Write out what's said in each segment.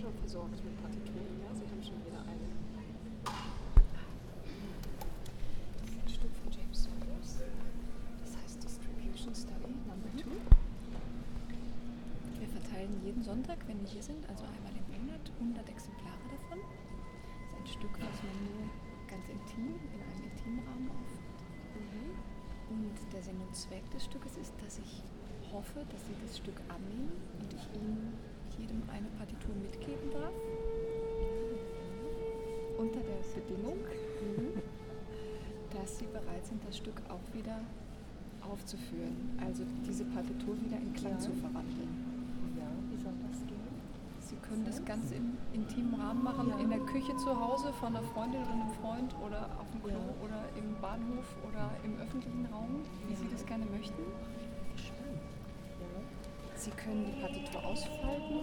schon versorgt mit Partituren, ja? Sie haben schon wieder eine. Ein Stück von James Saunders. Das heißt Distribution Study Number 2. Wir verteilen jeden Sonntag, wenn wir hier sind, also einmal im Monat, 100 Exemplare davon. Das ist ein Stück, was man nur ganz intim, in einem intimen Rahmen aufführt. Und der Sinn und Zweck des Stückes ist, dass ich hoffe, dass Sie das Stück annehmen und ich Ihnen jedem eine Partitur mitgeben darf. Unter der Bedingung, dass Sie bereit sind, das Stück auch wieder aufzuführen. Also diese Partitur wieder in Klang zu verwandeln. Ja, wie soll das gehen? Sie können das ganz im intimen Rahmen machen, in der Küche zu Hause von einer Freundin oder einem Freund oder auf dem Klo oder im Bahnhof oder im öffentlichen Raum, wie Sie das gerne möchten. Sie können die Partitur ausfalten,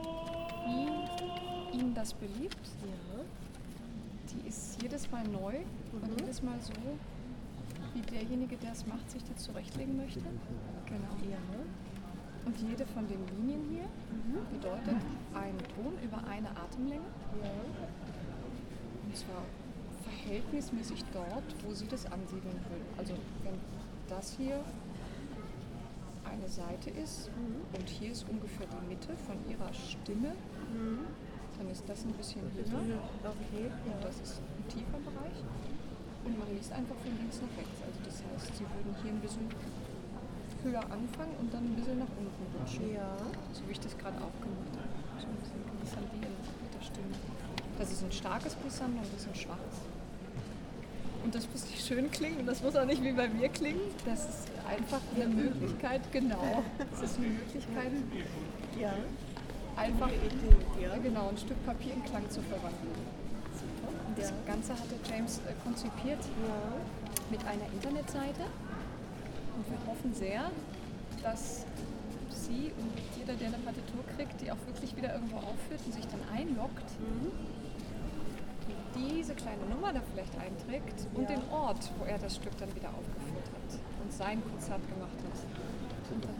wie Ihnen das beliebt. Ja. Die ist jedes Mal neu und jedes Mal so, wie derjenige, der es macht, sich das zurechtlegen möchte. Genau. Ja. Und jede von den Linien hier bedeutet einen Ton über eine Atemlänge. Ja. Und zwar verhältnismäßig dort, wo Sie das ansiedeln würden. Also wenn das hier eine Seite ist und hier ist ungefähr die Mitte von Ihrer Stimme, dann ist das ein bisschen höher. Okay. Und das ist ein tiefer Bereich. Und man liest einfach von links nach rechts. Also das heißt, Sie würden hier ein bisschen höher anfangen und dann ein bisschen nach unten rutschen. Ja. So wie ich das gerade auch gemacht habe. So ein bisschen glissandieren mit der Stimme. Das ist ein starkes Glissando und das ist ein schwaches. Und das muss nicht schön klingen und das muss auch nicht wie bei mir klingen. Das ist einfach eine Möglichkeit, genau. Das ist eine Möglichkeit, einfach genau, ein Stück Papier in Klang zu verwandeln. Und das Ganze hat der James konzipiert mit einer Internetseite. Und wir hoffen sehr, dass Sie und jeder, der eine Partitur kriegt, die auch wirklich wieder irgendwo aufführt und sich dann einloggt, diese kleine Nummer da vielleicht einträgt und den Ort, wo er das Stück dann wieder aufgeführt hat und sein Konzert gemacht hat. Und dann,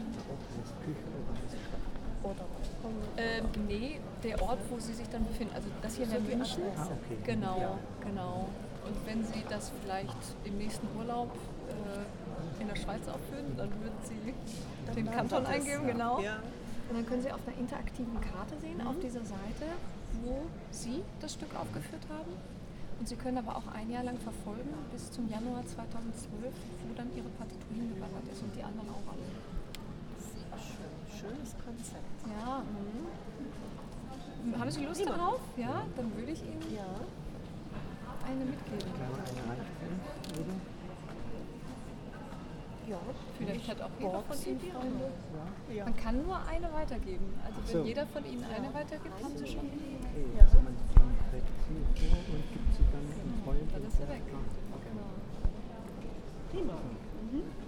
nee, der Ort, wo Sie sich dann befinden. Also das hier wäre München. Okay. Genau, genau. Und wenn Sie das vielleicht im nächsten Urlaub in der Schweiz aufführen, dann würden Sie den Kanton eingeben, genau. Ja. Und dann können Sie auf einer interaktiven Karte sehen, auf dieser Seite, wo Sie das Stück aufgeführt haben. Und Sie können aber auch ein Jahr lang verfolgen, bis zum Januar 2012, wo dann Ihre Partitur hingewandert ist und die anderen auch alle. Sehr schön. Schönes Konzept. Ja. Haben Sie Lust darauf? Ja, dann würde ich Ihnen eine mitgeben. Ja, vielleicht hat auch jeder von Ihnen Freunde. Ja. Man kann nur eine weitergeben. Also wenn jeder von Ihnen eine weitergibt, haben Sie schon. Okay, also man trägt sie vor und gibt sie dann einem Freund. Dann ist sie weg. Genau. Prima.